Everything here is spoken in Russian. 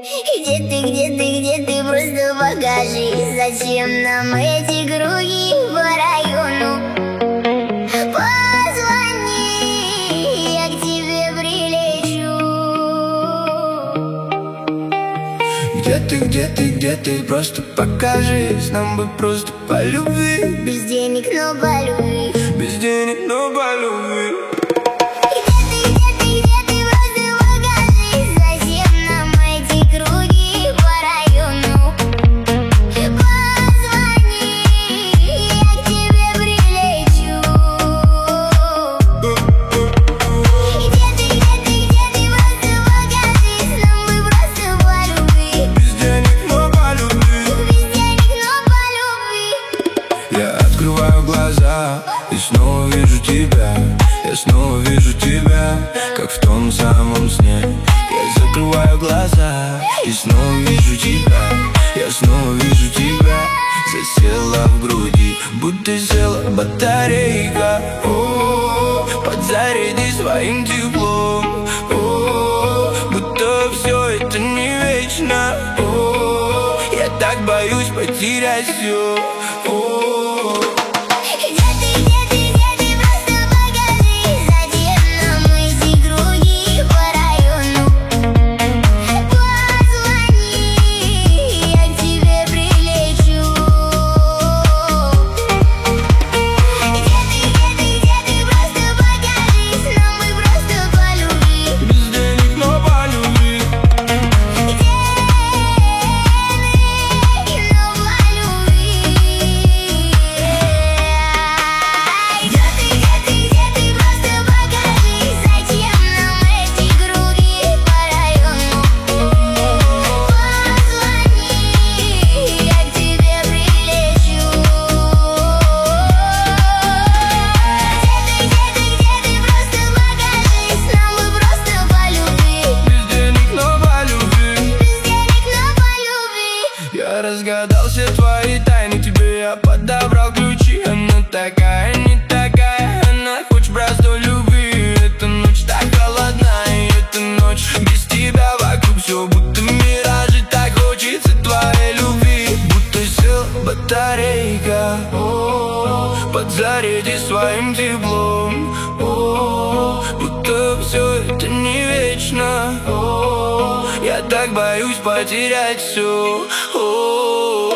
Где ты, просто покажи. Зачем нам эти круги по району? Позвони, я к тебе прилечу. Где ты, просто покажись. Нам бы просто по любви. Без денег, но по любви. Без денег, но по любви. Я открываю глаза и снова вижу тебя. Я снова вижу тебя, как в том самом сне. Я закрываю глаза и снова вижу тебя. Я снова вижу тебя. Засела в груди, будто села батарейка. Подзаряди своим теплом. Будто все это не вечно. Я так боюсь потерять все. Я разгадал все твои тайны, тебе я подобрал ключи. Она такая, не такая, она хочет простой любви. Эта ночь так холодна, и эта ночь без тебя вокруг все будто мираж. И так хочется твоей любви, будто села батарейка. Подзаряди своим теплом. Будто все это не вечно. Я так боюсь потерять все.